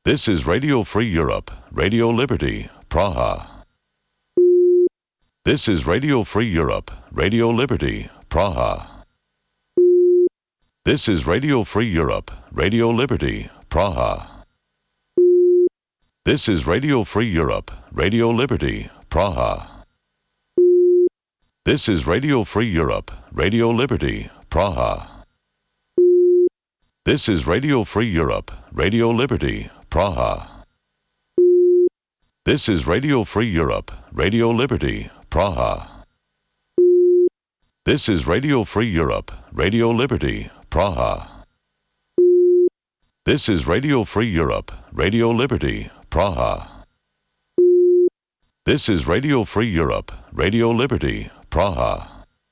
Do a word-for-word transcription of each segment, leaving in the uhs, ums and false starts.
This is Radio Free Europe, Radio Liberty, Praha. This is Radio Free Europe, Radio Liberty, Praha. This is Radio Free Europe, Radio Liberty, Praha. This is Radio Free Europe, Radio Liberty, Praha. This is Radio Free Europe, Radio Liberty, Praha. This is Radio Free Europe, Radio Liberty, Praha. This is Radio Free Europe, Radio Liberty, Praha. This is Radio Free Europe, Radio Liberty, Praha. This is Radio Free Europe, Radio Liberty, Praha. This is Radio Free Europe, Radio Liberty, Praha.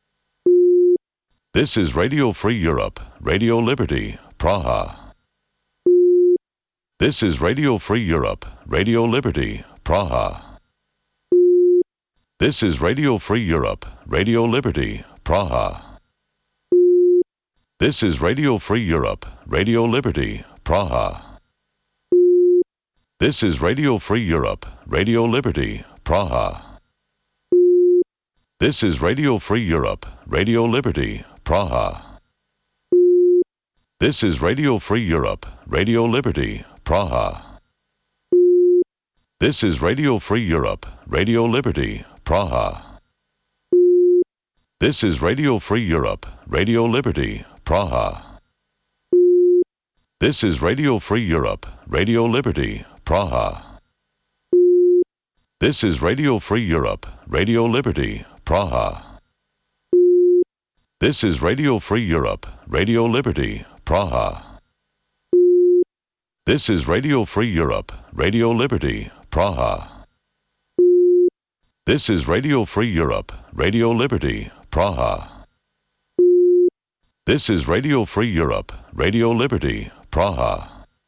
This is Radio Free Europe, Radio Liberty, Praha. This is Radio Free Europe, Radio Liberty, Praha. This is Radio Free Europe, Radio Liberty, Praha. This is Radio Free Europe, Radio Liberty, Praha. This is Radio Free Europe, Radio Liberty, Praha. This is Radio Free Europe, Radio Liberty, Praha. This is Radio Free Europe, Radio Liberty, Praha. This is Radio Free Europe, Radio Liberty, Praha. This is Radio Free Europe, Radio Liberty, Praha. This is Radio Free Europe, Radio Liberty, Praha. This is Radio Free Europe, Radio Liberty, Praha. This is Radio Free Europe, Radio Liberty, Praha. This is Radio Free Europe, Radio Liberty, Praha. This is Radio Free Europe, Radio Liberty, Praha. This is Radio Free Europe, Radio Liberty, Praha.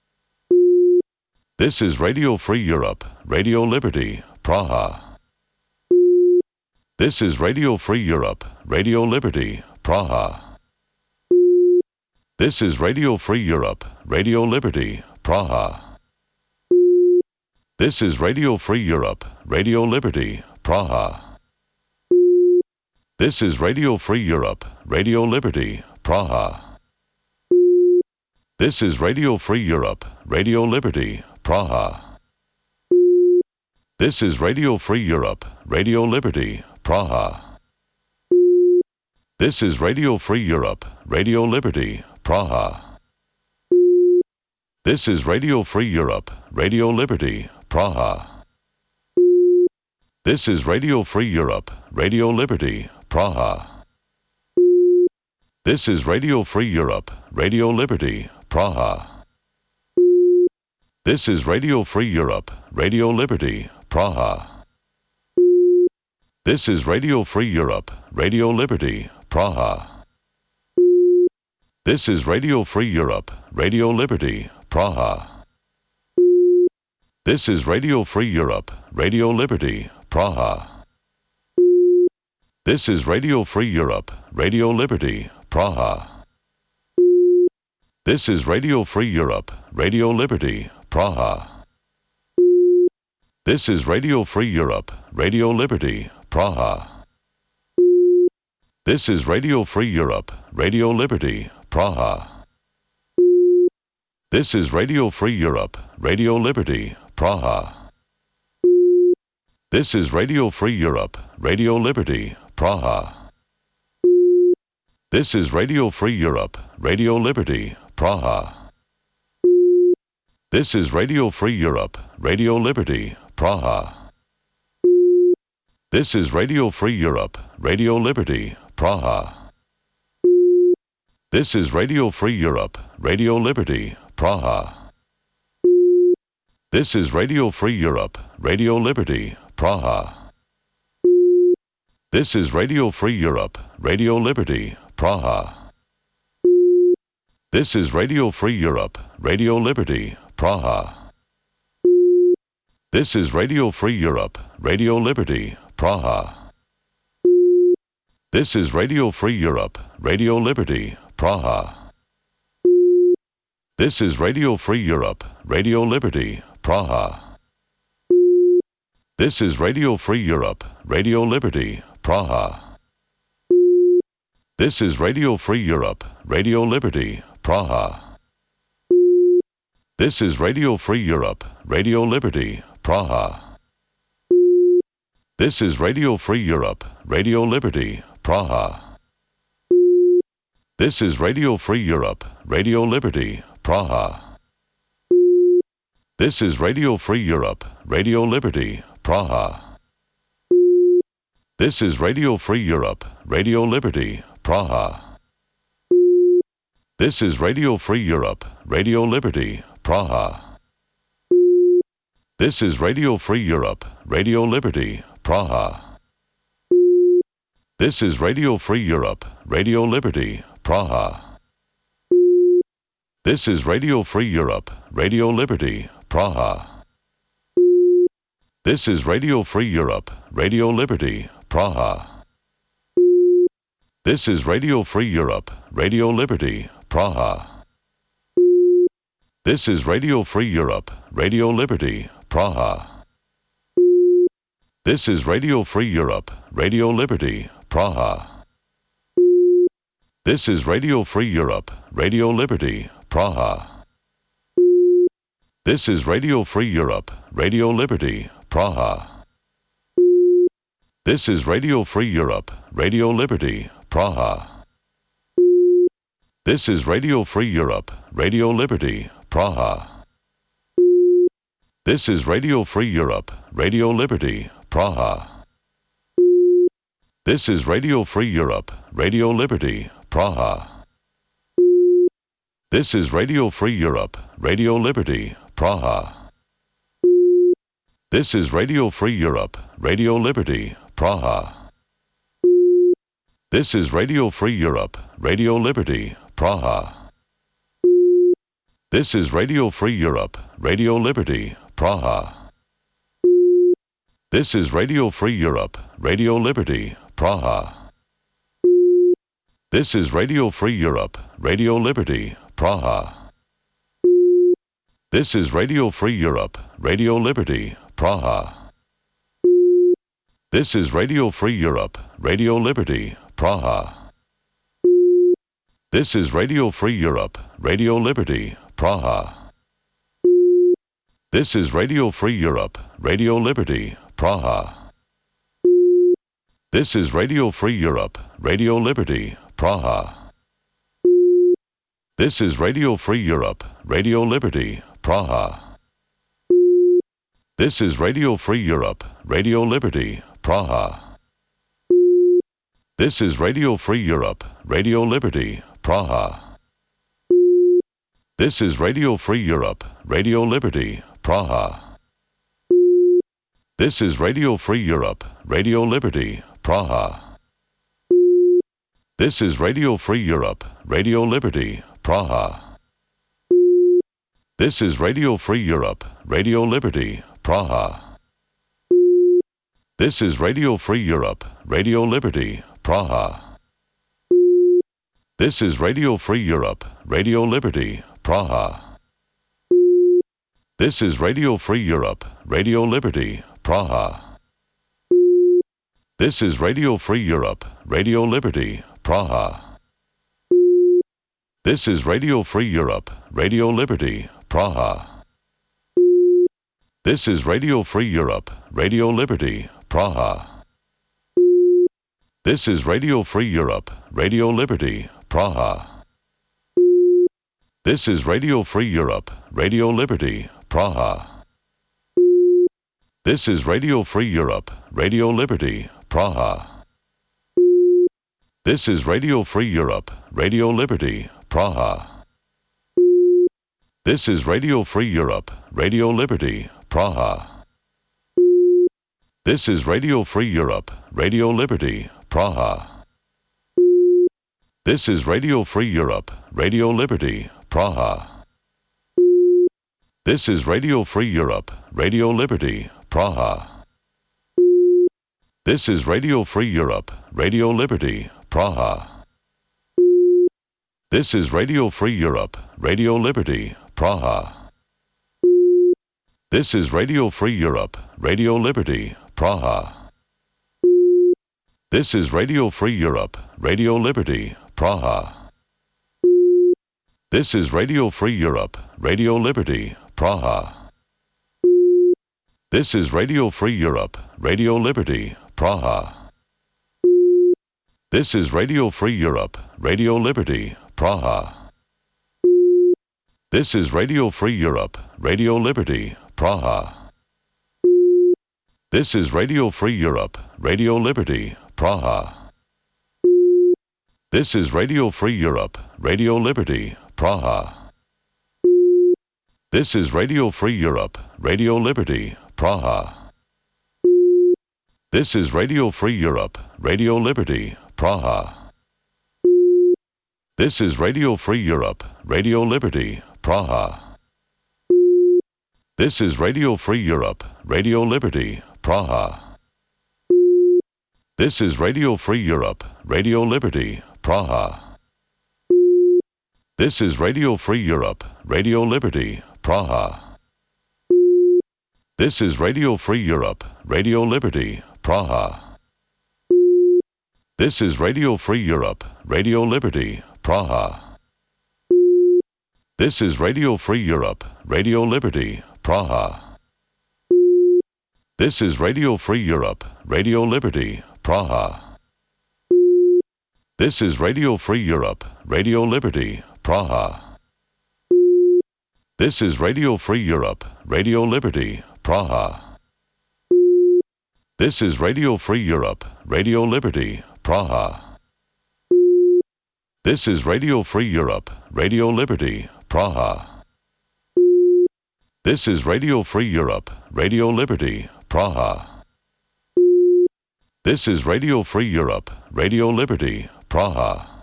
This is Radio Free Europe, Radio Liberty, Praha. This is Radio Free Europe, Radio Liberty, Praha. This is Radio Free Europe, Radio Liberty, Praha. This is Radio Free Europe, Radio Liberty, Praha. This is Radio Free Europe, Radio Liberty, Praha. This is Radio Free Europe, Radio Liberty, Praha. This is Radio Free Europe, Radio Liberty, Praha. This is Radio Free Europe, Radio Liberty, Praha. This is Radio Free Europe, Radio Liberty, Praha. This is Radio Free Europe, Radio Liberty, Praha. This is Radio Free Europe, Radio Liberty, Praha. This is Radio Free Europe, Radio Liberty, Praha. This is Radio Free Europe, Radio Liberty, Praha. This is Radio Free Europe, Radio Liberty, Praha. This is Radio Free Europe, Radio Liberty, Praha. This is Radio Free Europe, Radio Liberty, Praha. This is Radio Free Europe, Radio Liberty, Praha. This is Radio Free Europe, Radio Liberty, Praha. This is Radio Free Europe, Radio Liberty, Praha. This is Radio Free Europe, Radio Liberty, Praha. This is Radio Free Europe, Radio Liberty, Praha. This is Radio Free Europe, Radio Liberty, Praha. This is Radio Free Europe, Radio Liberty, Praha. This is Radio Free Europe, Radio Liberty, Praha. This is Radio Free Europe, Radio Liberty, Praha. This is Radio Free Europe, Radio Liberty, Praha. This is Radio Free Europe, Radio Liberty, Praha. This is Radio Free Europe, Radio Liberty, Praha. This is Radio Free Europe, Radio Liberty, Praha. This is Radio Free Europe, Radio Liberty, Praha. This is Radio Free Europe, Radio Liberty, Praha. This is Radio Free Europe, Radio Liberty, Praha. This is Radio Free Europe, Radio Liberty, Praha. This is Radio Free Europe, Radio Liberty, Praha. This is Radio Free Europe, Radio Liberty, Praha. This is Radio Free Europe, Radio Liberty, Praha. This is Radio Free Europe, Radio Liberty, Praha. This is Radio Free Europe, Radio Liberty, Praha. This is Radio Free Europe, Radio Liberty, Praha. This is Radio Free Europe, Radio Liberty, Praha. This is Radio Free Europe, Radio Liberty, Praha. This is Radio Free Europe, Radio Liberty, Praha. This is Radio Free Europe, Radio Liberty, Praha. This is Radio Free Europe, Radio Liberty, Praha. This is Radio Free Europe, Radio Liberty, Praha. This is Radio Free Europe, Radio Liberty, Praha. This is Radio Free Europe, Radio Liberty, Praha. This is Radio Free Europe, Radio Liberty, Praha. This is Radio Free Europe, Radio Liberty, Praha. This is Radio Free Europe, Radio Liberty, Praha. This is Radio Free Europe, Radio Liberty, Praha. This is Radio Free Europe, Radio Liberty, Praha. This is Radio Free Europe, Radio Liberty, Praha. This is Radio Free Europe, Radio Liberty, Praha. This is Radio Free Europe, Radio Liberty, Praha. This is Radio Free Europe, Radio Liberty, Praha. This is Radio Free Europe, Radio Liberty, Praha. This is Radio Free Europe, Radio Liberty, Praha. This is Radio Free Europe, Radio Liberty, Praha. This is Radio Free Europe, Radio Liberty, Praha. This is Radio Free Europe, Radio Liberty, Praha. This is Radio Free Europe, Radio Liberty, Praha. This is Radio Free Europe, Radio Liberty, Praha. This is Radio Free Europe, Radio Liberty, Praha. This is Radio Free Europe, Radio Liberty, Praha. This is Radio Free Europe, Radio Liberty, Praha. This is Radio Free Europe, Radio Liberty, Praha. This is Radio Free Europe, Radio Liberty, Praha. This is Radio Free Europe, Radio Liberty, Praha. This is Radio Free Europe, Radio Liberty, Praha. This is Radio Free Europe, Radio Liberty, Praha. This is Radio Free Europe, Radio Liberty, Praha. This is Radio Free Europe, Radio Liberty, Praha. This is Radio Free Europe, Radio Liberty, Praha. This is Radio Free Europe, Radio Liberty, Praha. This is Radio Free Europe, Radio Liberty, Praha. This is Radio Free Europe, Radio Liberty, Praha. This is Radio Free Europe, Radio Liberty, Praha. This is Radio Free Europe, Radio Liberty, Praha. This is Radio Free Europe, Radio Liberty, Praha. This is Radio Free Europe, Radio Liberty, Praha. This is Radio Free Europe, Radio Liberty, Praha. This is Radio Free Europe, Radio Liberty, Praha. This is Radio Free Europe, Radio Liberty, Praha. This is Radio Free Europe, Radio Liberty, Praha. This is Radio Free Europe, Radio Liberty, Praha. This is Radio Free Europe, Radio Liberty, Praha. This is Radio Free Europe, Radio Liberty, Praha. This is Radio Free Europe, Radio Liberty, Praha. This is Radio Free Europe, Radio Liberty, Praha. This is Radio Free Europe, Radio Liberty, Praha. This is Radio Free Europe, Radio Liberty, Praha. This is Radio Free Europe, Radio Liberty, Praha. This is Radio Free Europe, Radio Liberty, Praha. This is Radio Free Europe, Radio Liberty, Praha. This is Radio Free Europe, Radio Liberty, Praha. This is Radio Free Europe, Radio Liberty, Praha. This is Radio Free Europe, Radio Liberty, Praha. This is Radio Free Europe, Radio Liberty, Praha. This is Radio Free Europe, Radio Liberty, Praha. This is Radio Free Europe, Radio Liberty, Praha. This is Radio Free Europe, Radio Liberty, Praha. This is Radio Free Europe, Radio Liberty, Praha. This is Radio Free Europe, Radio Liberty, Praha. This is Radio Free Europe, Radio Liberty, Praha. This is Radio Free Europe, Radio Liberty, Praha. This is Radio Free Europe, Radio Liberty, Praha. This is Radio Free Europe, Radio Liberty, Praha. This is Radio Free Europe, Radio Liberty, Praha. This is Radio Free Europe, Radio Liberty, Praha.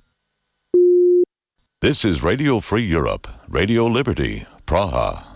This is Radio Free Europe, Radio Liberty, Praha.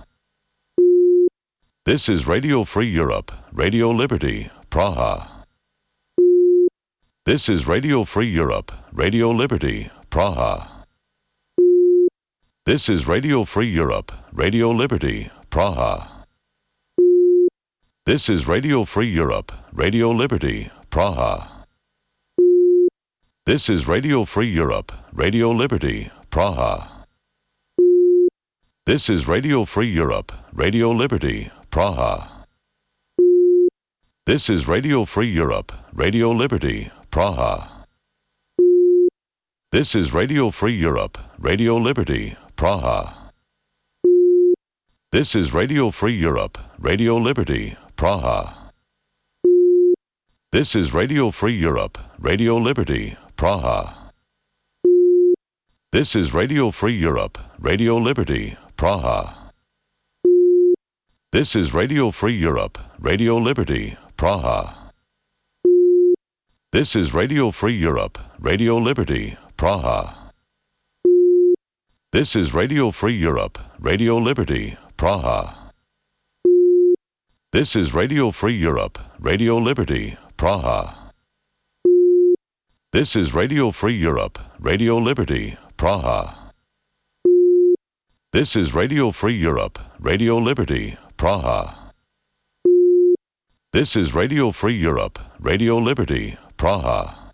This is Radio Free Europe, Radio Liberty, Praha. This is Radio Free Europe, Radio Liberty, Praha. This is Radio Free Europe, Radio Liberty, Praha. This is Radio Free Europe, Radio Liberty, Praha. This is Radio Free Europe, Radio Liberty, Praha. This is Radio Free Europe, Radio Liberty, Praha. This is Radio Free Europe, Radio Liberty, Praha. This is Radio Free Europe, Radio Liberty, Praha. This is Radio Free Europe, Radio Liberty, Praha. This is Radio Free Europe, Radio Liberty, Praha. This is Radio Free Europe, Radio Liberty, Praha. This is Radio Free Europe, Radio Liberty, Praha. This is Radio Free Europe, Radio Liberty, Praha. This is Radio Free Europe, Radio Liberty, Praha. This is Radio Free Europe, Radio Liberty, Praha. This is Radio Free Europe, Radio Liberty, Praha. This is Radio Free Europe, Radio Liberty, Praha. This is Radio Free Europe, Radio Liberty, Praha.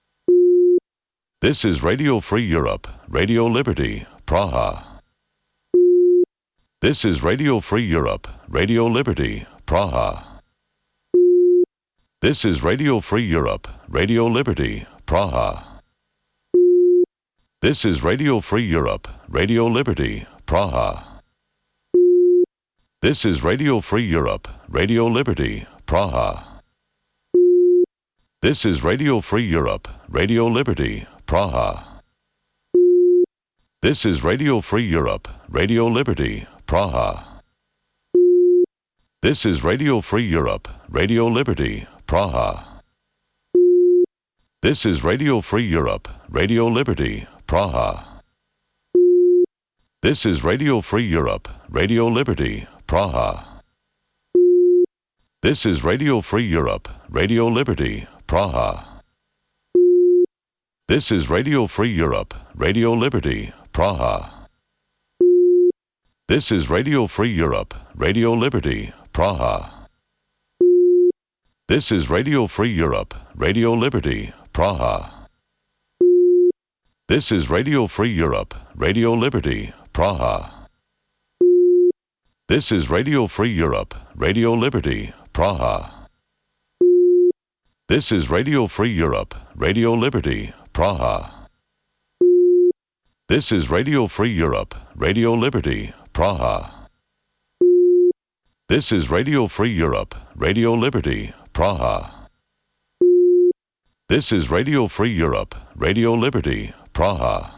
This is Radio Free Europe, Radio Liberty, Praha. This is Radio Free Europe, Radio Liberty, Praha. This is Radio Free Europe, Radio Liberty, Praha. This is Radio Free Europe, Radio Liberty, Praha. This is Radio Free Europe, Radio Liberty, Praha. This is Radio Free Europe, Radio Liberty, Praha. This is Radio Free Europe, Radio Liberty, Praha. This is Radio Free Europe, Radio Liberty, Praha. This is Radio Free Europe, Radio Liberty, Praha. This is Radio Free Europe, Radio Liberty, Praha. This is Radio Free Europe, Radio Liberty, Praha. This is Radio Free Europe, Radio Liberty, Praha. This is Radio Free Europe, Radio Liberty, Praha. This is Radio Free Europe, Radio Liberty, Praha. This is Radio Free Europe, Radio Liberty, Praha. This is Radio Free Europe, Radio Liberty, Praha. This is Radio Free Europe, Radio Liberty, Praha. This is Radio Free Europe, Radio Liberty, Praha. This is Radio Free Europe, Radio Liberty, Praha. This is Radio Free Europe, Radio Liberty, Praha.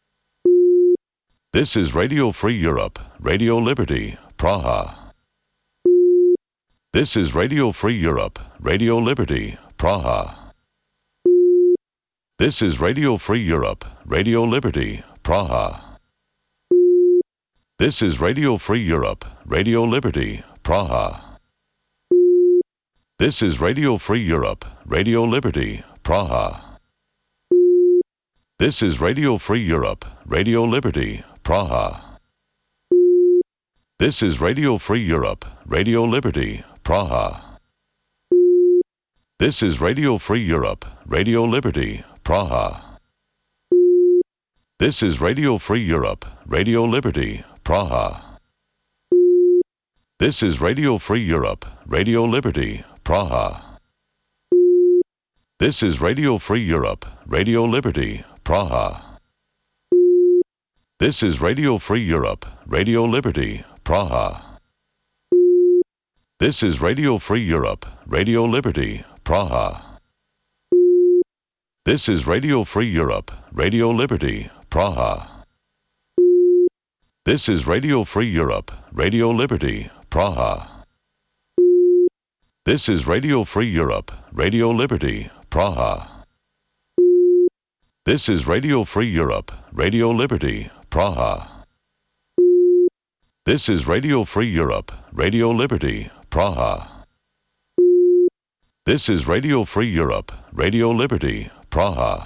This is Radio Free Europe, Radio Liberty, Praha. This is Radio Free Europe, Radio Liberty, Praha. This is Radio Free Europe, Radio Liberty, Praha. This is Radio Free Europe, Radio Liberty, Praha. This is Radio Free Europe, Radio Liberty, Praha. This is Radio Free Europe, Radio Liberty, Praha. This is Radio Free Europe, Radio Liberty, Praha. This is Radio Free Europe, Radio Liberty, Praha. This is Radio Free Europe, Radio Liberty, Praha. This is Radio Free Europe, Radio Liberty, Praha. This is Radio Free Europe, Radio Liberty, Praha. This is Radio Free Europe, Radio Liberty, Praha. This is Radio Free Europe, Radio Liberty, Praha. This is Radio Free Europe, Radio Liberty, Praha. This is Radio Free Europe, Radio Liberty, Praha. This is Radio Free Europe, Radio Liberty, Praha. This is Radio Free Europe, Radio Liberty, Praha. This is Radio Free Europe, Radio Liberty, Praha. This is Radio Free Europe, Radio Liberty, Praha.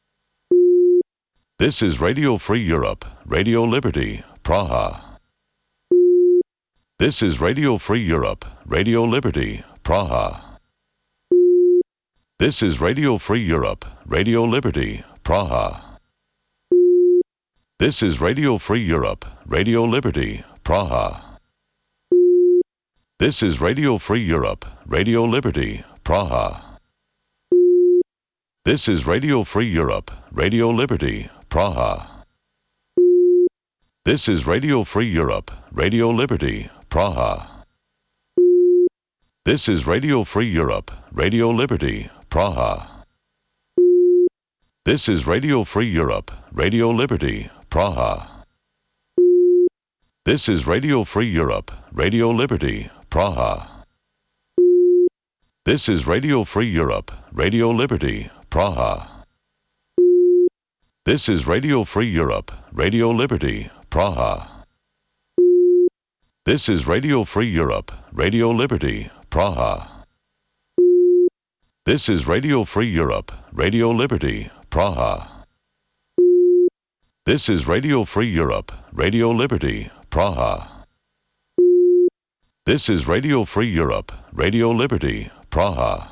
This is Radio Free Europe, Radio Liberty, Praha. This is Radio Free Europe, Radio Liberty, Praha. This is Radio Free Europe, Radio Liberty, Praha. This is Radio Free Europe, Radio Liberty, Praha. This is Radio Free Europe, Radio Liberty, Praha. This is Radio Free Europe, Radio Liberty, Praha. This is Radio Free Europe, Radio Liberty, Praha. This is Radio Free Europe, Radio Liberty, Praha. This is Radio Free Europe, Radio Liberty, Praha. This is Radio Free Europe, Radio Liberty, Praha. This is Radio Free Europe, Radio Liberty, Praha. This is Radio Free Europe, Radio Liberty, Praha. This is Radio Free Europe, Radio Liberty, Praha. This is Radio Free Europe, Radio Liberty, Praha. This is Radio Free Europe, Radio Liberty, Praha. This is Radio Free Europe, Radio Liberty, Praha.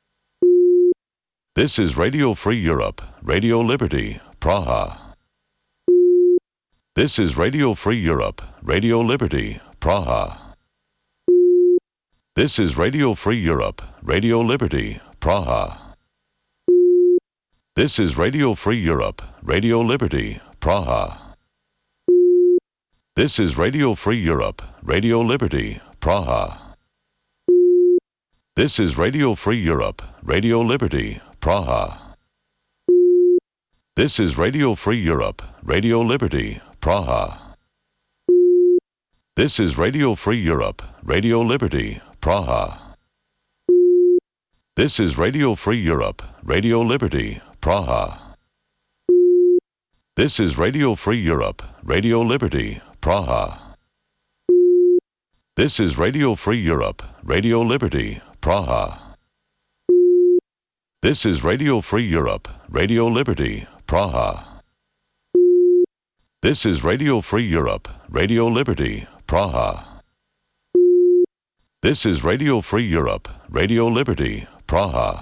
This is Radio Free Europe, Radio Liberty, Praha. This is Radio Free Europe, Radio Liberty, Praha. This is Radio Free Europe, Radio Liberty, Praha. This is Radio Free Europe, Radio Liberty, Praha. This is Radio Free Europe, Radio Liberty, Praha. This is Radio Free Europe, Radio Liberty, Praha. This is Radio Free Europe, Radio Liberty, Praha. This is Radio Free Europe, Radio Liberty, Praha. This is Radio Free Europe, Radio Liberty, Praha. This is Radio Free Europe, Radio Liberty, Praha. This is Radio Free Europe, Radio Liberty, Praha. This is Radio Free Europe, Radio Liberty, Praha. This is Radio Free Europe, Radio Liberty, Praha. This is Radio Free Europe, Radio Liberty, Praha.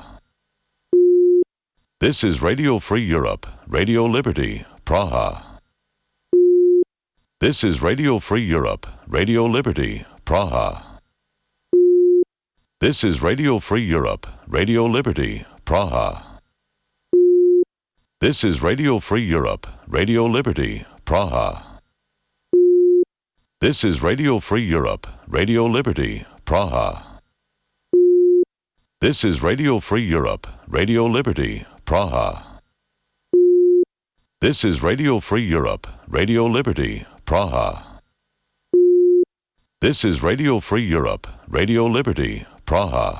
This is Radio Free Europe, Radio Liberty, Praha. This is Radio Free Europe, Radio Liberty, Praha. This is Radio Free Europe, Radio Liberty, Praha. This is Radio Free Europe, Radio Liberty, Praha. This is Radio Free Europe, Radio Liberty, Praha. This is Radio Free Europe, Radio Liberty, Praha. This is Radio Free Europe, Radio Liberty, Praha. This is Radio Free Europe, Radio Liberty, Praha.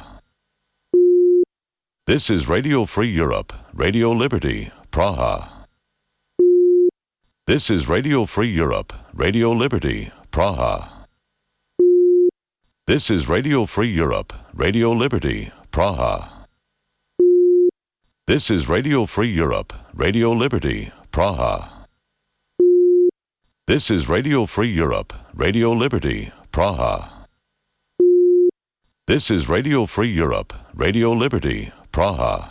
This is Radio Free Europe, Radio Liberty, Praha. This is Radio Free Europe, Radio Liberty, Praha. This is Radio Free Europe, Radio Liberty, Praha. This is Radio Free Europe, Radio Liberty, Praha. This is Radio Free Europe, Radio Liberty, Praha. This is Radio Free Europe, Radio Liberty, Praha.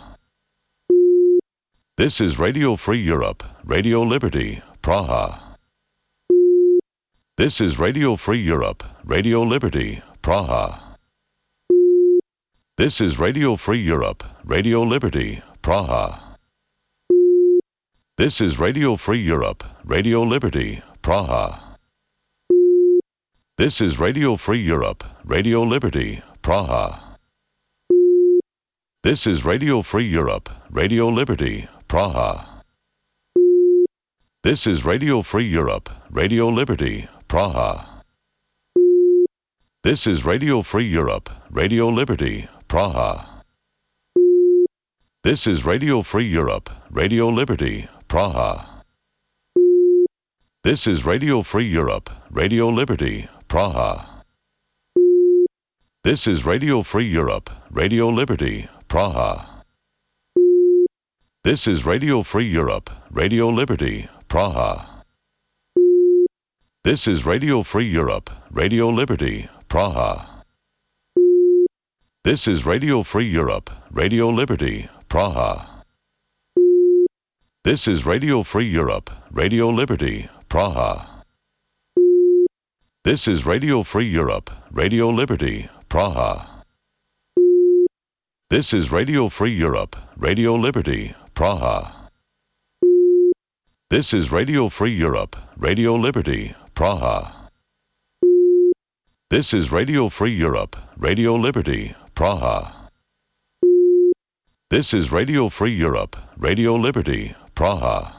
This is Radio Free Europe, Radio Liberty, Praha. This is Radio Free Europe, Radio Liberty, Praha. This is Radio Free Europe, Radio Liberty, Praha. This is Radio Free Europe, Radio Liberty, Praha. This is Radio Free Europe, Radio Liberty, Praha. This is Radio Free Europe, Radio Liberty, Praha. This is Radio Free Europe, Radio Liberty, Praha. This is Radio Free Europe, Radio Liberty, Praha. This is Radio Free Europe, Radio Liberty, Praha. This is Radio Free Europe, Radio Liberty, Praha. This is Radio Free Europe, Radio Liberty, Praha. This is Radio Free Europe, Radio Liberty, Praha. This is Radio Free Europe, Radio Liberty, Praha. This is Radio Free Europe, Radio Liberty, Praha. This is Radio Free Europe, Radio Liberty, Praha. This is Radio Free Europe, Radio Liberty, Praha. This is Radio Free Europe, Radio Liberty, Praha. This is Radio Free Europe, Radio Liberty, Praha. This is Radio Free Europe, Radio Liberty, Praha. This is Radio Free Europe, Radio Liberty, Praha.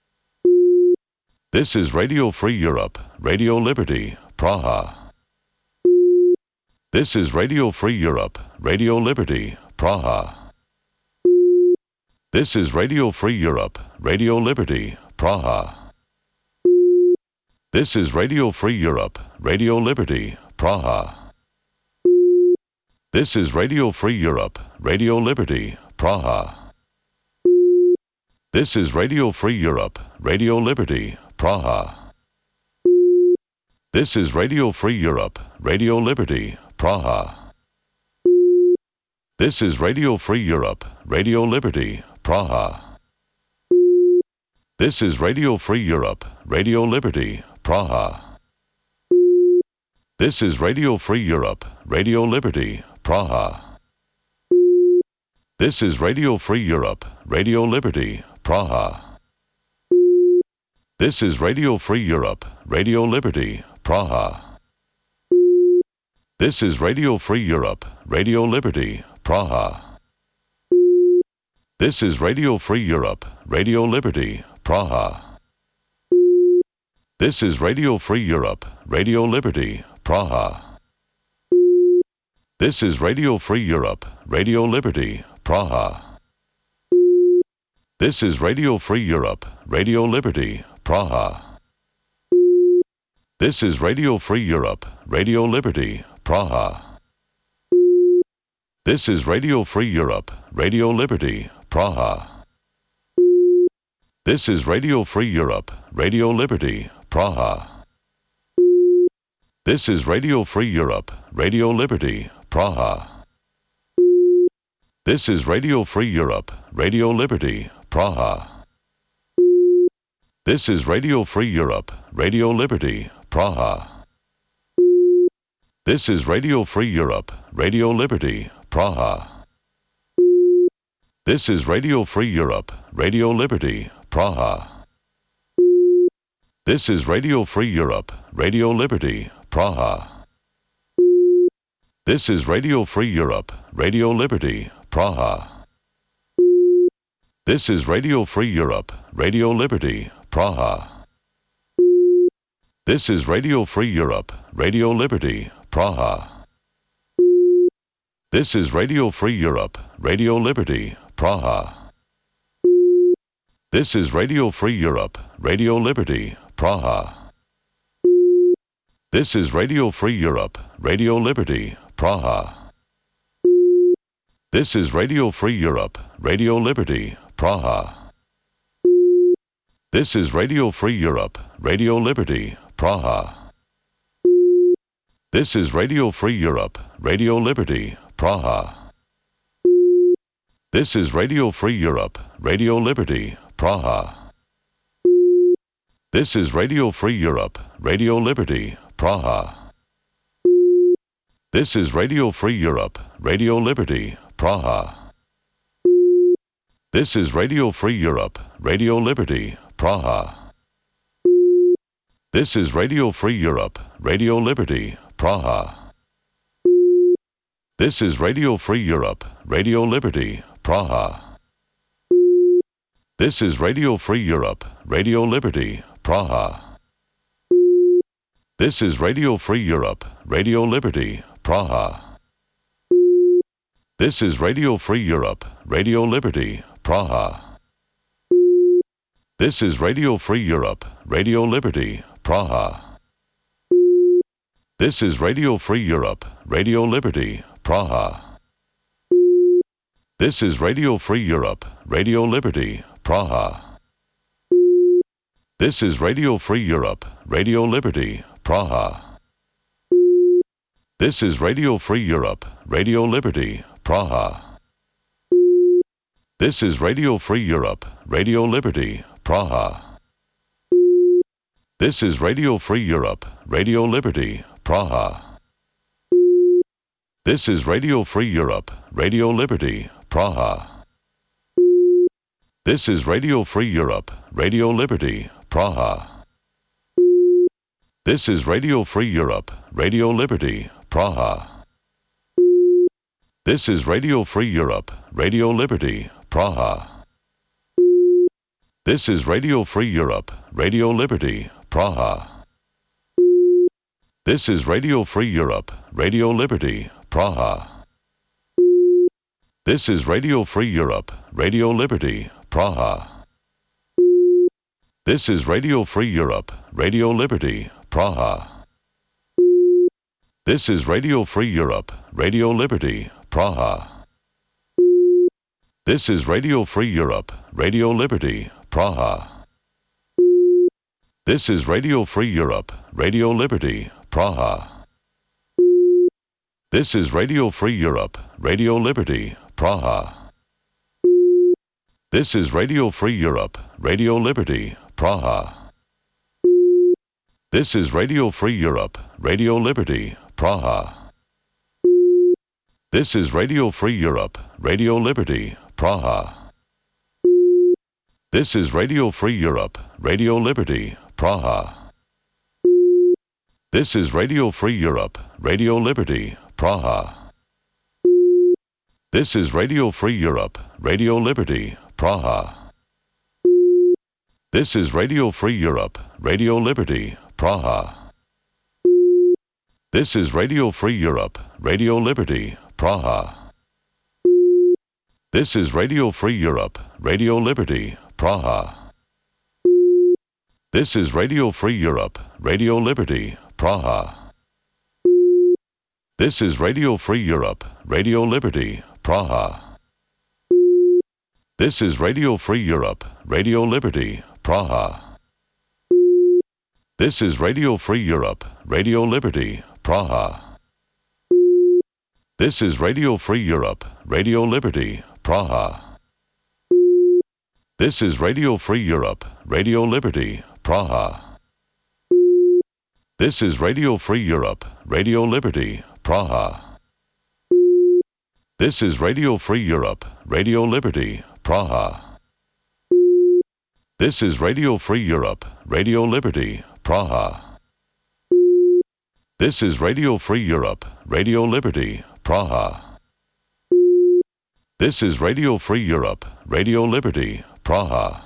This is Radio Free Europe, Radio Liberty, Praha. This is Radio Free Europe, Radio Liberty, Praha. This is Radio Free Europe, Radio Liberty, Praha. This is Radio Free Europe, Radio Liberty, Praha. This is Radio Free Europe, Radio Liberty, Praha. This is Radio Free Europe, Radio Liberty, Praha. This is Radio Free Europe, Radio Liberty, Praha. This is Radio Free Europe, Radio Liberty, Praha. This is Radio Free Europe, Radio Liberty, Praha. This is Radio Free Europe, Radio Liberty, Praha. This is Radio Free Europe, Radio Liberty, Praha. This is Radio Free Europe, Radio Liberty, Praha. This is Radio Free Europe, Radio Liberty, Praha. This is Radio Free Europe, Radio Liberty, Praha. This is Radio Free Europe, Radio Liberty, Praha. This is Radio Free Europe, Radio Liberty, Praha. This is Radio Free Europe, Radio Liberty, Praha. This is Radio Free Europe, Radio Liberty, Praha. This is Radio Free Europe, Radio Liberty, Praha. This is Radio Free Europe, Radio Liberty, Praha. This is Radio Free Europe, Radio Liberty, Praha. This is Radio Free Europe, Radio Liberty, Praha. This is Radio Free Europe, Radio Liberty, Praha. This is Radio Free Europe, Radio Liberty, Praha. This is Radio Free Europe, Radio Liberty, Praha. This is Radio Free Europe, Radio Liberty, Praha. This is Radio Free Europe, Radio Liberty, Praha. This is Radio Free Europe, Radio Liberty, Praha. This is Radio Free Europe, Radio Liberty, Praha. This is Radio Free Europe, Radio Liberty, Praha. This is Radio Free Europe, Radio Liberty, Praha. This is Radio Free Europe, Radio Liberty, Praha. This is Radio Free Europe, Radio Liberty, Praha. This is Radio Free Europe, Radio Liberty, Praha. This is Radio Free Europe, Radio Liberty, Praha. This is Radio Free Europe, Radio Liberty, Praha. This is Radio Free Europe, Radio Liberty, Praha. This is Radio Free Europe, Radio Liberty, Praha. This is Radio Free Europe, Radio Liberty, Praha. This is Radio Free Europe, Radio Liberty, Praha. This is Radio Free Europe, Radio Liberty, Praha. This is Radio Free Europe, Radio Liberty, Praha. This is Radio Free Europe, Radio Liberty, Praha. This is Radio Free Europe, Radio Liberty, Praha. This is Radio Free Europe, Radio Liberty, Praha. This is Radio Free Europe, Radio Liberty, Praha. This is Radio Free Europe, Radio Liberty, Praha. This is Radio Free Europe, Radio Liberty, Praha. This is Radio Free Europe, Radio Liberty, Praha. This is Radio Free Europe, Radio Liberty, Praha. This is Radio Free Europe, Radio Liberty, Praha. This is Radio Free Europe, Radio Liberty, Praha. This is Radio Free Europe, Radio Liberty, Praha. This is Radio Free Europe, Radio Liberty, Praha. This is Radio Free Europe, Radio Liberty, Praha. This is Radio Free Europe, Radio Liberty, Praha. This is Radio Free Europe, Radio Liberty, Praha. This is Radio Free Europe, Radio Liberty, Praha. This is Radio Free Europe, Radio Liberty, Praha. This is Radio Free Europe, Radio Liberty, Praha. This is Radio Free Europe, Radio Liberty, Praha. This is Radio Free Europe, Radio Liberty, Praha. This is Radio Free Europe, Radio Liberty, Praha. This is Radio Free Europe, Radio Liberty, Praha. This is Radio Free Europe, Radio Liberty, Praha. This is Radio Free Europe, Radio Liberty, Praha. This is Radio Free Europe, Radio Liberty, Praha. This is Radio Free Europe, Radio Liberty, Praha. This is Radio Free Europe, Radio Liberty, Praha. This is Radio Free Europe, Radio Liberty, Praha. This is Radio Free Europe, Radio Liberty, Praha. This is Radio Free Europe, Radio Liberty, Praha. This is Radio Free Europe, Radio Liberty, Praha. This is Radio Free Europe, Radio Liberty, Praha. This is Radio Free Europe, Radio Liberty, Praha. This is Radio Free Europe, Radio Liberty, Praha. This is Radio Free Europe, Radio Liberty, Praha. This is Radio Free Europe, Radio Liberty, Praha. This is Radio Free Europe, Radio Liberty, Praha. This is Radio Free Europe, Radio Liberty, Praha. This is Radio Free Europe, Radio Liberty, Praha. This is Radio Free Europe, Radio Liberty, Praha. This is Radio Free Europe, Radio Liberty, Praha.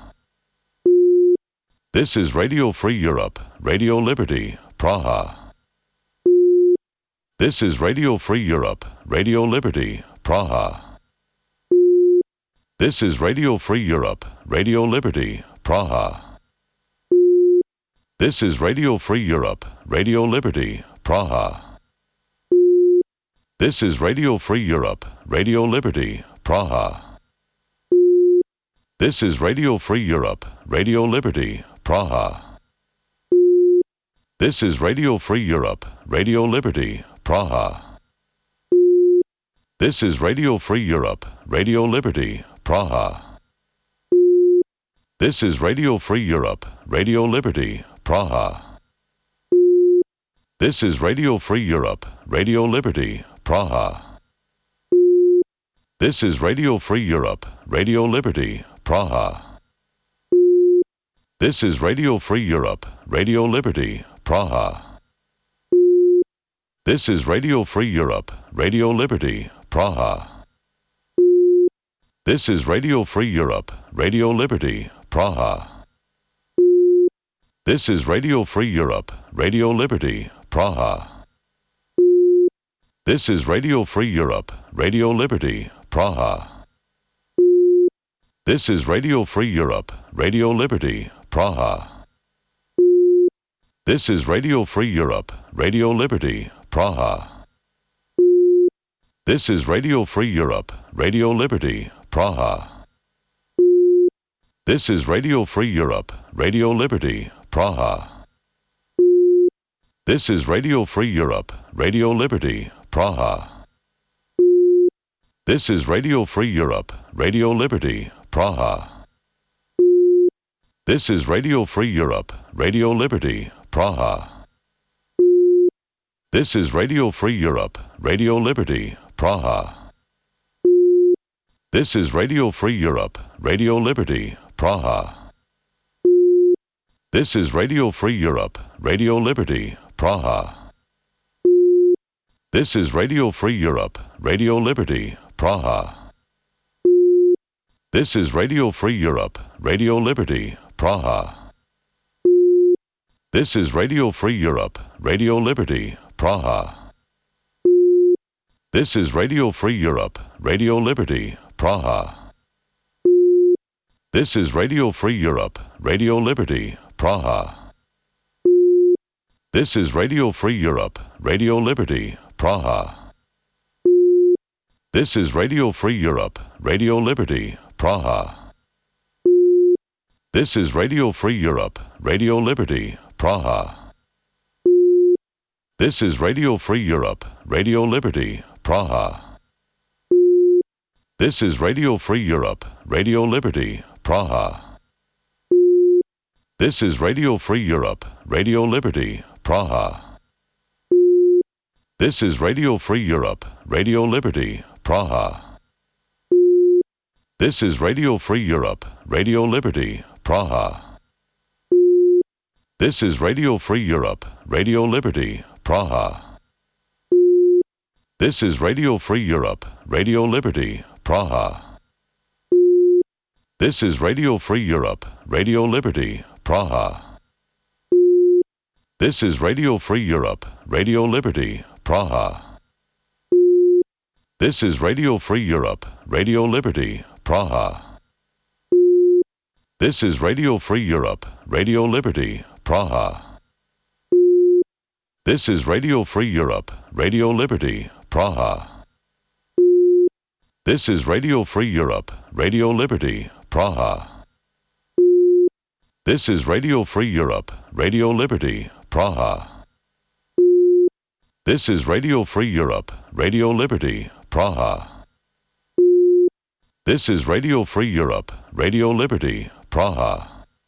This is Radio Free Europe, Radio Liberty, Praha. This is Radio Free Europe, Radio Liberty, Praha. This is Radio Free Europe, Radio Liberty, Praha. This is Radio Free Europe, Radio Liberty, Praha. This is Radio Free Europe, Radio Liberty, Praha. This is Radio Free Europe, Radio Liberty, Praha. This is Radio Free Europe, Radio Liberty, Praha. This is Radio Free Europe, Radio Liberty, Praha. This is Radio Free Europe, Radio Liberty, Praha. This is Radio Free Europe, Radio Liberty, Praha. This is Radio Free Europe, Radio Liberty, Praha. This is Radio Free Europe, Radio Liberty, Praha. This is Radio Free Europe, Radio Liberty, Praha. This is Radio Free Europe, Radio Liberty, Praha. This is Radio Free Europe, Radio Liberty, Praha. This is Radio Free Europe, Radio Liberty, Praha. This is Radio Free Europe, Radio Liberty, Praha. This is Radio Free Europe, Radio Liberty, Praha. This is Radio Free Europe, Radio Liberty, Praha. This is Radio Free Europe, Radio Liberty, Praha. This is Radio Free Europe, Radio Liberty, Praha. This is Radio Free Europe, Radio Liberty, Praha. This is Radio Free Europe, Radio Liberty, Praha. This is Radio Free Europe, Radio Liberty, Praha. This is Radio Free Europe, Radio Liberty, Praha. This is Radio Free Europe, Radio Liberty, Praha. This is Radio Free Europe, Radio Liberty, Praha. This is Radio Free Europe, Radio Liberty, Praha. This is Radio Free Europe, Radio Liberty, Praha. This is Radio Free Europe, Radio Liberty, Praha. This is Radio Free Europe, Radio Liberty, Praha. This is Radio Free Europe, Radio Liberty, Praha. This is Radio Free Europe, Radio Liberty, Praha. This is Radio Free Europe, Radio Liberty, Praha. This is Radio Free Europe, Radio Liberty, Praha. This is Radio Free Europe, Radio Liberty, Praha. This is Radio Free Europe, Radio Liberty, Praha. This is Radio Free Europe, Radio Liberty, Praha. This is Radio Free Europe, Radio Liberty, Praha. This is Radio Free Europe, Radio Liberty, Praha. This is Radio Free Europe, Radio Liberty, Praha. This is Radio Free Europe, Radio Liberty, Praha. This is Radio Free Europe, Radio Liberty, Praha. This is Radio Free Europe, Radio Liberty, Praha. This is Radio Free Europe, Radio Liberty, Praha. This is Radio Free Europe, Radio Liberty, Praha. This is Radio Free Europe, Radio Liberty, Praha. This is Radio Free Europe, Radio Liberty, Praha. This is Radio Free Europe, Radio Liberty, Praha. This is Radio Free Europe, Radio Liberty, Praha.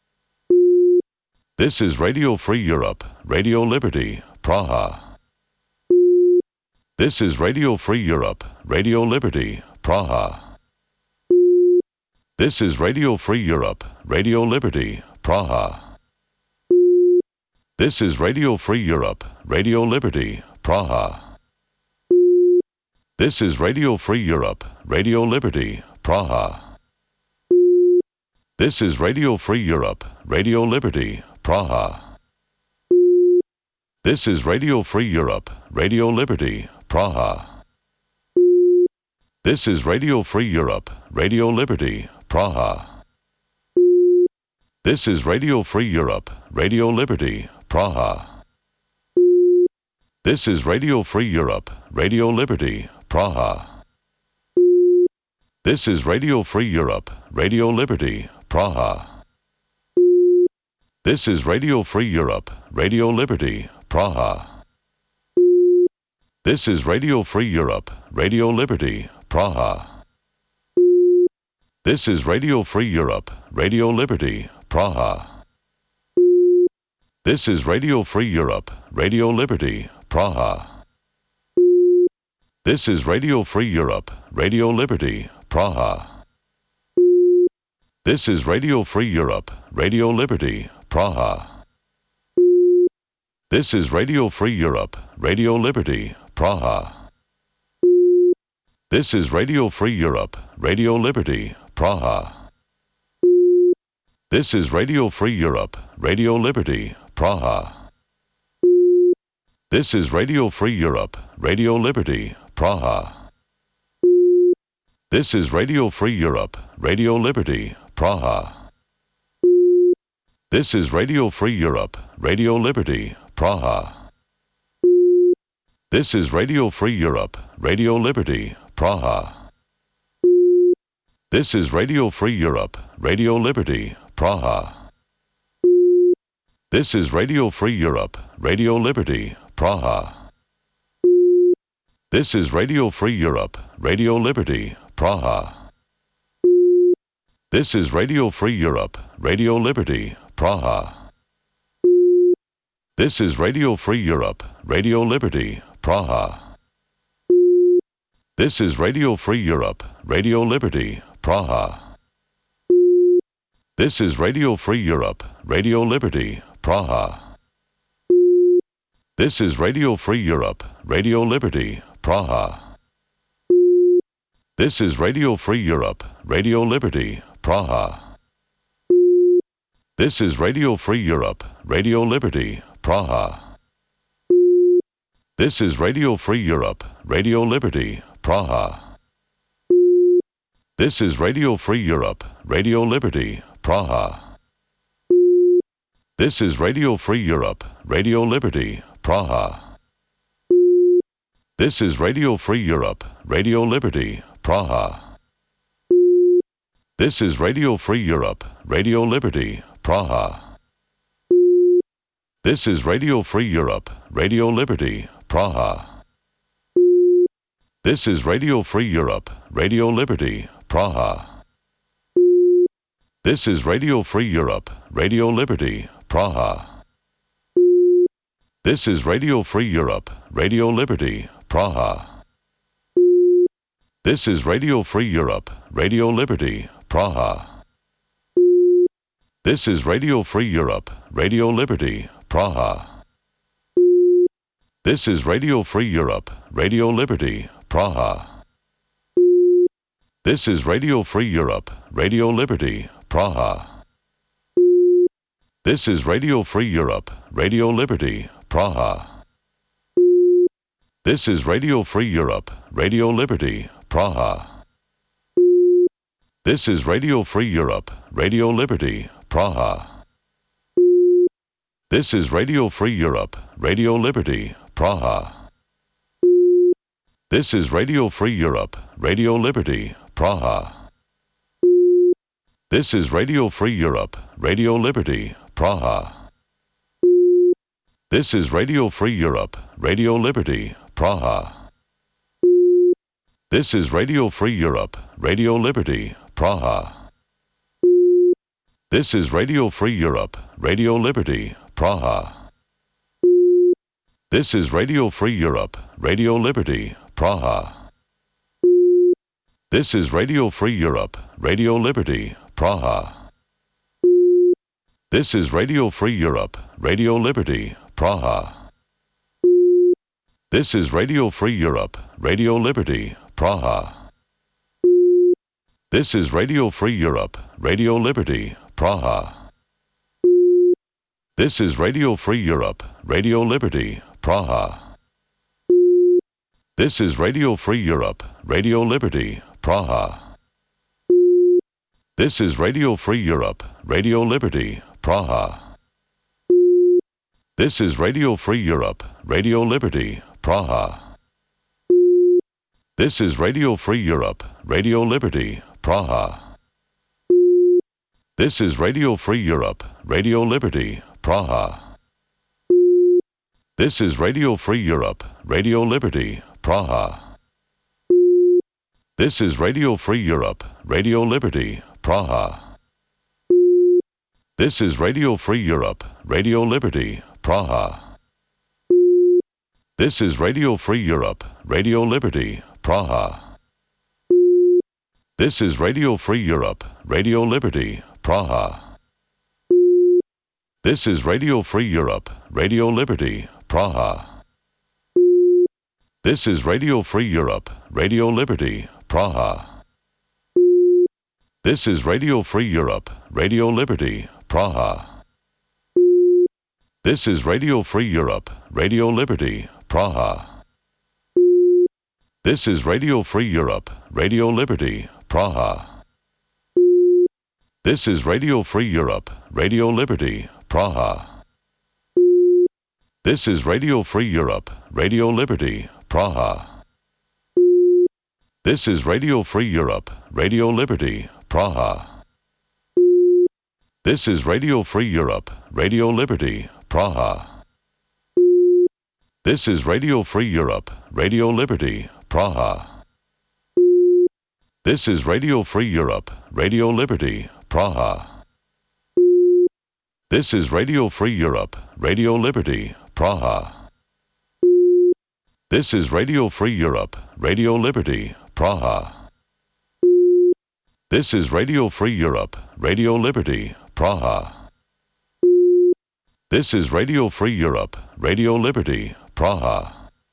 This is Radio Free Europe, Radio Liberty, Praha. This is Radio Free Europe, Radio Liberty, Praha. This is Radio Free Europe, Radio Liberty, Praha. This is Radio Free Europe, Radio Liberty, Praha. This is Radio Free Europe, Radio Liberty, Praha. This is Radio Free Europe, Radio Liberty, Praha. This is Radio Free Europe, Radio Liberty, Praha. This is Radio Free Europe, Radio Liberty, Praha. This is Radio Free Europe, Radio Liberty, Praha. This is Radio Free Europe, Radio Liberty, Praha. This is Radio Free Europe, Radio Liberty, Praha. This is Radio Free Europe, Radio Liberty, Praha. This is Radio Free Europe, Radio Liberty, Praha. This is Radio Free Europe, Radio Liberty, Praha. This is Radio Free Europe, Radio Liberty, Praha. This is Radio Free Europe, Radio Liberty, Praha. This is Radio Free Europe, Radio Liberty, Praha. This is Radio Free Europe, Radio Liberty, Praha. This is Radio Free Europe, Radio Liberty, Praha. This is Radio Free Europe, Radio Liberty, Praha. This is Radio Free Europe, Radio Liberty, Praha. This is Radio Free Europe, Radio Liberty, Praha. This is Radio Free Europe, Radio Liberty, Praha. This is Radio Free Europe, Radio Liberty, Praha. This is Radio Free Europe, Radio Liberty, Praha. This is Radio Free Europe, Radio Liberty, Praha. This is Radio Free Europe, Radio Liberty, Praha. This is Radio Free Europe, Radio Liberty, Praha. This is Radio Free Europe, Radio Liberty, Praha. This is Radio Free Europe, Radio Liberty, Praha. This is Radio Free Europe, Radio Liberty, Praha. This is Radio Free Europe, Radio Liberty, Praha. This is Radio Free Europe, Radio Liberty, Praha. This is Radio Free Europe, Radio Liberty, Praha. This is Radio Free Europe, Radio Liberty, Praha. This is Radio Free Europe, Radio Liberty, Praha. This is Radio Free Europe, Radio Liberty, Praha. This is Radio Free Europe, Radio Liberty, Praha. This is Radio Free Europe, Radio Liberty, Praha. This is Radio Free Europe, Radio Liberty, Praha. This is Radio Free Europe, Radio Liberty, Praha. This is Radio Free Europe, Radio Liberty, Praha. This is Radio Free Europe, Radio Liberty, Praha. This is Radio Free Europe, Radio Liberty, Praha. This is Radio Free Europe, Radio Liberty, Praha. This is Radio Free Europe, Radio Liberty, Praha. This is Radio Free Europe, Radio Liberty, Praha. This is Radio Free Europe, Radio Liberty, Praha. This is Radio Free Europe, Radio Liberty, Praha. This is Radio Free Europe, Radio Liberty, Praha. This is Radio Free Europe, Radio Liberty, Praha. This is Radio Free Europe, Radio Liberty, Praha. This is Radio Free Europe, Radio Liberty, Praha. This is Radio Free Europe, Radio Liberty, Praha. This is Radio Free Europe, Radio Liberty, Praha. This is Radio Free Europe, Radio Liberty, Praha. This is Radio Free Europe, Radio Liberty, Praha. This is Radio Free Europe, Radio Liberty, Praha. This is Radio Free Europe, Radio Liberty, Praha. This is Radio Free Europe, Radio Liberty, Praha. This is Radio Free Europe, Radio Liberty, Praha. This is Radio Free Europe, Radio Liberty, Praha. This is Radio Free Europe, Radio Liberty, Praha. This is Radio Free Europe, Radio Liberty, Praha. This is Radio Free Europe, Radio Liberty, Praha. This is Radio Free Europe, Radio Liberty, Praha. This is Radio Free Europe, Radio Liberty, Praha. This is Radio Free Europe, Radio Liberty, Praha. This is Radio Free Europe, Radio Liberty, Praha. This is Radio Free Europe, Radio Liberty, Praha. This is Radio Free Europe, Radio Liberty, Praha. This is Radio Free Europe, Radio Liberty, Praha. This is Radio Free Europe, Radio Liberty, Praha. This is Radio Free Europe, Radio Liberty, Praha. This is Radio Free Europe, Radio Liberty, Praha. This is Radio Free Europe, Radio Liberty, Praha. This is Radio Free Europe, Radio Liberty, Praha. This is Radio Free Europe, Radio Liberty, Praha. This is Radio Free Europe, Radio Liberty, Praha. This is Radio Free Europe, Radio Liberty, Praha. This is Radio Free Europe, Radio Liberty, Praha. This is Radio Free Europe, Radio Liberty, Praha. This is Radio Free Europe, Radio Liberty, Praha. This is Radio Free Europe, Radio Liberty, Praha. This is Radio Free Europe, Radio Liberty, Praha. This is Radio Free Europe, Radio Liberty, Praha. This is Radio Free Europe, Radio Liberty, Praha.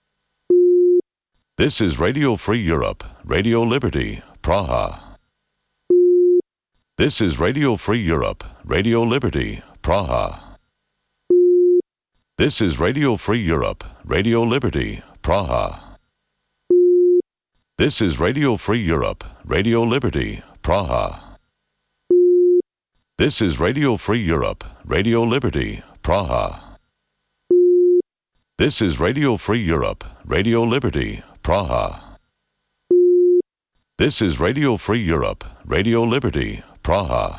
This is Radio Free Europe, Radio Liberty, Praha. This is Radio Free Europe, Radio Liberty, Praha. This is Radio Free Europe, Radio Liberty, Praha. This is Radio Free Europe, Radio Liberty, Praha. This is Radio Free Europe, Radio Liberty, Praha. This is Radio Free Europe, Radio Liberty, Praha. This is Radio Free Europe, Radio Liberty, Praha.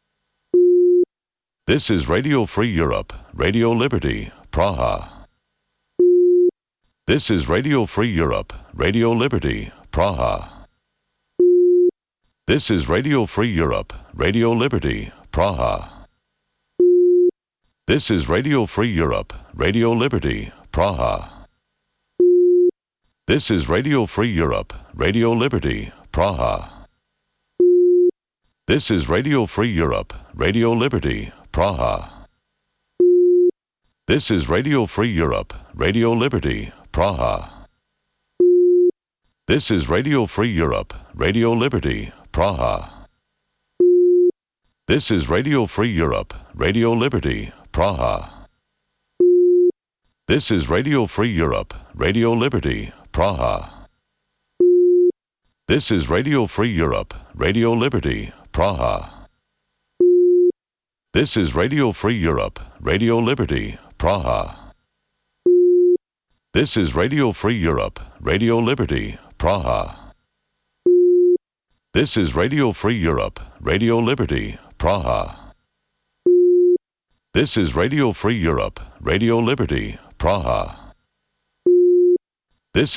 This is Radio Free Europe, Radio Liberty, Praha. This is Radio Free Europe, Radio Liberty, Praha. This is Radio Free Europe, Radio Liberty, Praha. This is Radio Free Europe, Radio Liberty, Praha. This is Radio Free Europe, Radio Liberty, Praha. This is Radio Free Europe, Radio Liberty, Praha. This is Radio Free Europe, Radio Liberty, Praha. This is Radio Free Europe, Radio Liberty, Praha. This is Radio Free Europe, Radio Liberty, Praha. This is Radio Free Europe, Radio Liberty, Praha. This is Radio Free Europe, Radio Liberty, Praha. This is Radio Free Europe, Radio Liberty, Praha. This is Radio Free Europe, Radio Liberty, Praha. This is Radio Free Europe, Radio Liberty, Praha. This is Radio Free Europe, Radio Liberty, Praha.